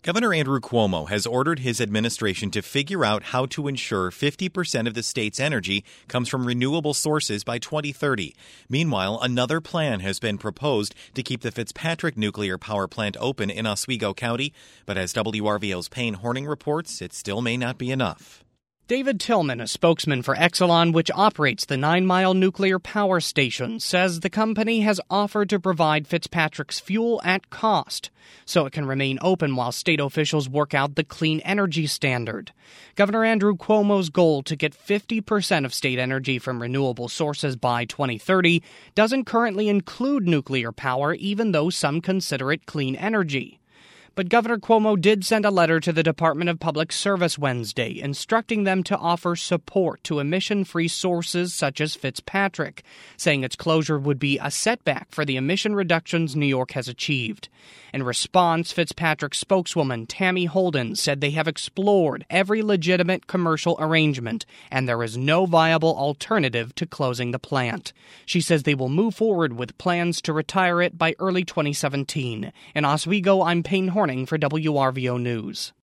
Governor Andrew Cuomo has ordered his administration to figure out how to ensure 50% of the state's energy comes from renewable sources by 2030. Meanwhile, another plan has been proposed to keep the Fitzpatrick nuclear power plant open in Oswego County, but as WRVO's Payne Horning reports, it still may not be enough. David Tillman, a spokesman for Exelon, which operates the 9 Mile nuclear power station, says the company has offered to provide Fitzpatrick's fuel at cost so it can remain open while state officials work out the clean energy standard. Governor Andrew Cuomo's goal to get 50% of state energy from renewable sources by 2030 doesn't currently include nuclear power, even though some consider it clean energy. But Governor Cuomo did send a letter to the Department of Public Service Wednesday, instructing them to offer support to emission-free sources such as Fitzpatrick, saying its closure would be a setback for the emission reductions New York has achieved. In response, Fitzpatrick spokeswoman Tammy Holden said they have explored every legitimate commercial arrangement, and there is no viable alternative to closing the plant. She says they will move forward with plans to retire it by early 2017. In Oswego, I'm Payne Horning for WRVO News.